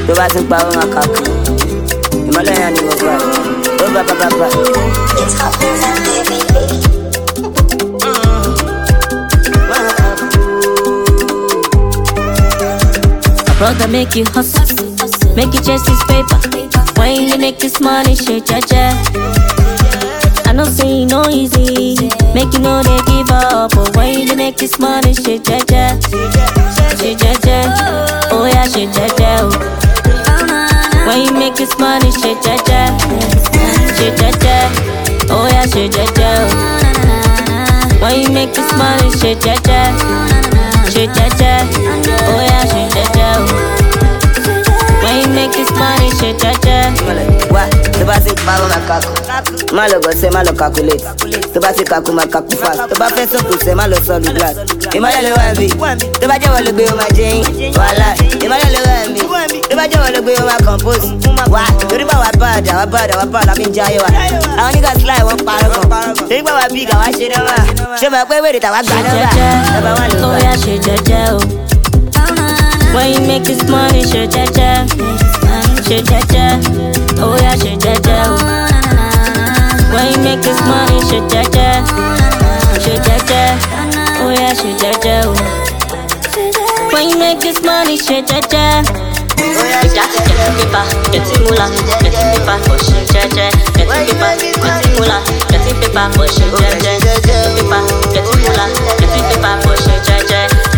tó bá ti ń pa ó máa kàkú. Ìmọ̀lẹ́ yẹn ni mo gbà. Ó bá. Brother, make you hustle, make you chase this paper. When you make this money, shit, ja. I know say no easy, make you know they give up. But when you make this money, shit, ja. Oh yeah, shit, ja. When you make this money, shit, ja. Oh yeah, shit, ja. When you make this money, shit, ja. Oh yeah, shit, ja. When you make this money, shit, ja. Wá, tó bá ti pa ó máa kàkú. Má lọ gọ̀ọ́sẹ̀, má lọ calculate. Tó bá ti kàkú, máa kàkú fast. Tó bá fẹ́ sọ̀kù sẹ́, má lọ sọ̀lù glass. Ìmọ̀lẹ́ ló wà ń bì. Tó bá jẹ́ wọ́n ló gbé o máa jẹ́yìn. Wàhálà, ìmọ̀lẹ́ ló wà ń bì. Tó bá jẹ́ wọ́n ló gbé o máa compose. Wá, torí bá wà bad, la fi ń jayé wa. Àwọn niggas fly wọ́n parọ́ kan. Torí bá wà big, àwa ṣe nọ́mà. Ṣé o mọ̀ pé wèrè tàwa gbà nọ́mà? Nọ́mà wà ló Oh gbà. yeah, shit, ja. When you make this money, shit, ja. Oh yeah, shit, ja. When you make this money, shit, ja. Oh yeah, shit, ja. When you make this money, shit, ja. You got to get the paper, get the moolah, get the paper for shit, ja. Get the paper, get the moolah, get the paper for shit, ja. Get the paper, get the moolah, get the paper for shit, ja.